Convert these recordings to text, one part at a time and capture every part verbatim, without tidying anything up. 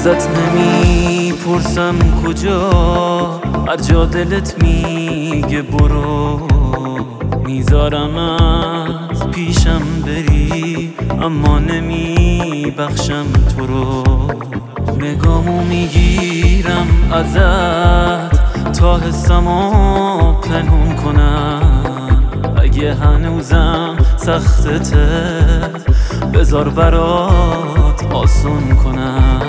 ازت نمی پرسم کجا، هر جا دلت میگه برو، میذارم از پیشم بری، اما نمی بخشم تو رو. نگامو میگیرم ازت تا حسمو پنهون کنم، اگه هنوزم سختته بذار برات آسون کنم.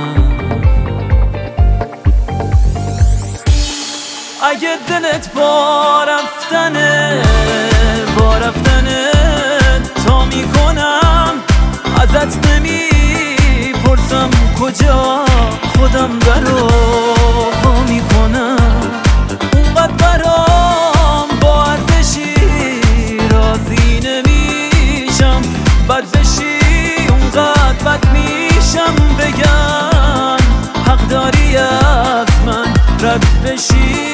اگه دلت با رفتنه با رفتنه تا میکنم، ازت نمی پرسم کجا، خودم درو پا میکنم. اونقدر برام با ارزشی راضی نمیشم، بد بشی اونقدر بد میشم، بگن حق داری از من رد بشی.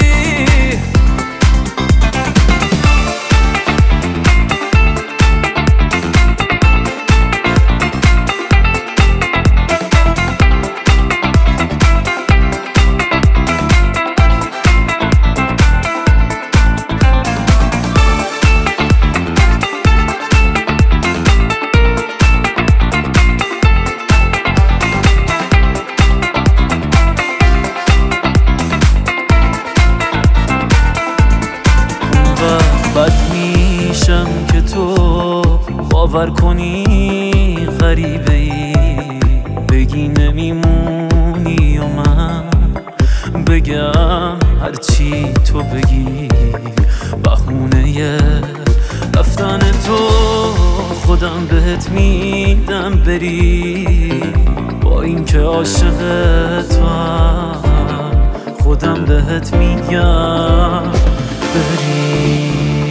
بد میشم که تو باور کنی غریبه ای، بگی نمیمونی و من بگم هرچی تو بگی. بهونه رفتن تو خودم بهت میدم بری، با اینکه عاشق تو هم خودم بهت میگم بری.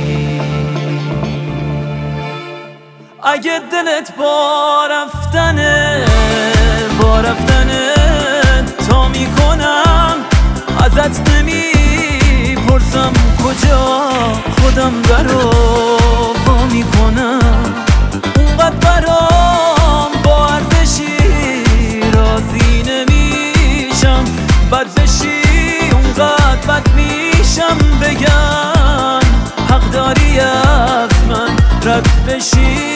اگه دلت با رفتنه با رفتنه تا میکنم، ازت نمی پرسم کجا، خودم درو پا میکنم. اونقدر برام با ارزشی راضی نمیشم، بد بشی اونقدر بد میشم، بگن حق داری از من رد بشی.